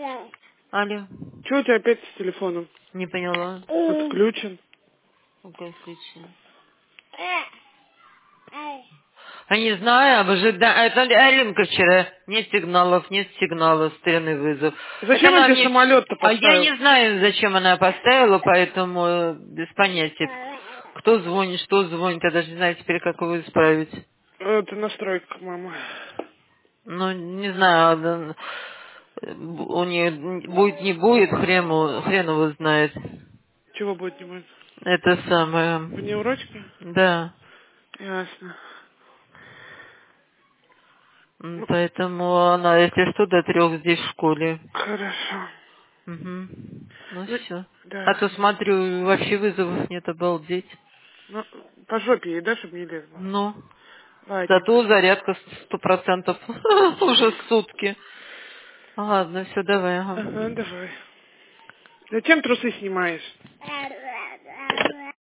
Алло, Чего у тебя опять с телефоном? не поняла. Отключен. Какой включен? А не знаю, это Алинка вчера. Нет сигнала, странный вызов. Зачем он тебе самолет-то А я поставил? не знаю, зачем она поставила, поэтому без понятия. Кто звонит, что звонит, я даже не знаю теперь, как его исправить. Это настройка, мама. Ну, не знаю, у нее будет, не будет, хрен его знает. Чего будет, не будет? Это самое. Вне урочки? Да. Ясно. Ну, Поэтому она, если что, до 3 здесь в школе. хорошо. Угу. Ну Ну, все. А да. то смотрю, вообще вызовов нет, обалдеть. Ну, по жопе ей, да, чтобы не лезла? Ну, Ладненько. зато зарядка 100% уже сутки. Ладно, все, давай. Ага. Ага, давай. Зачем трусы снимаешь?